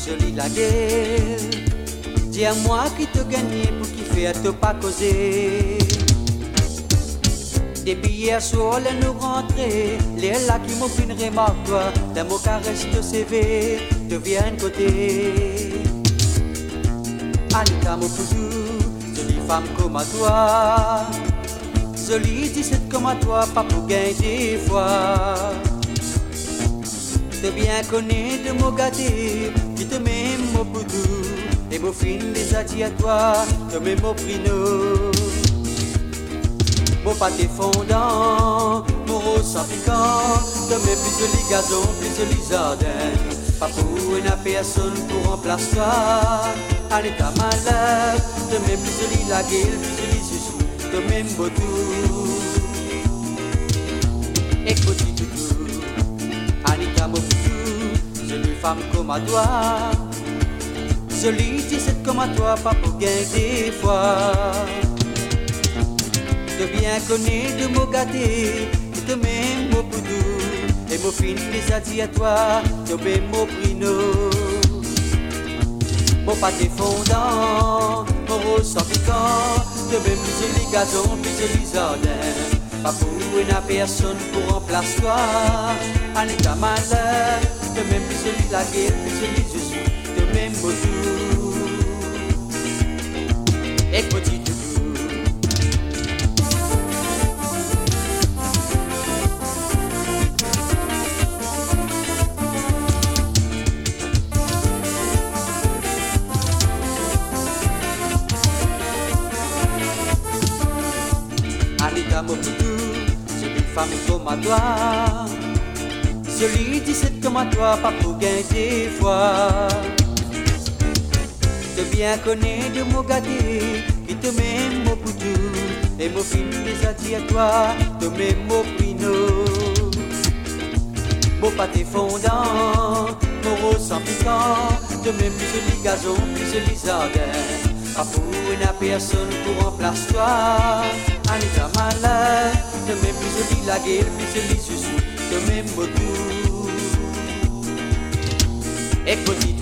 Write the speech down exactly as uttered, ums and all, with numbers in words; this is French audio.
jolie la gueule. Dis à moi qui te gagne pour qui fait à te pas causer. Depuis hier soir, les nous rentrer, les là qui m'ont fait une remarque, toi, d'un mot caresse de C V, te viens côté. Anita mon poudou, jolie femme comme à toi. Jolie dix-sept comme à toi, pas pour gagner des fois. Te bien connais de mon gâté, qui te met mon poudou. Et mon fin des adis à toi, te met mon prino. Mon pâté fondant, mon rose sans piquant, te met plus joli gazon, plus joli jardin. Pas pour une personne pour remplacer toi. Allez ta malade, te met plus joli la gueule, plus joli chouchou, te met beau tout. Et petit toutou, Anita mon toutou, jolie femme comme à toi. Jolie dix-sept comme à toi, pas pour gagner des fois. De bien connaître de mots gâtés, qui te met mon poudou. Et mon fin les a dit à toi, te met mon prino. Mon pâté fondant, mon rose sans piquant, te met plus joli gazon, plus joli jardin. Pas pour une personne pour remplacer toi. En état malheur, te met plus joli la gueule, plus joli Jésus, te met mon doux. Et petit doux. Anita mon poudou, jolie femme comme à toi. Jolie dix-sept comme à toi, pas pour gagner des fois. Te bien connais de mon gâté, qui te met mon poudou. Et mon film les a dit à toi, te met mon prino. Mon pâté fondant, mon rose sans piquant, te met plus joli gazon, plus joli jardin. Pas pour une personne pour remplacer toi. Anita malade, te mets plus joli la gueule, plus joli chouchou, te mets beau tout. Et petit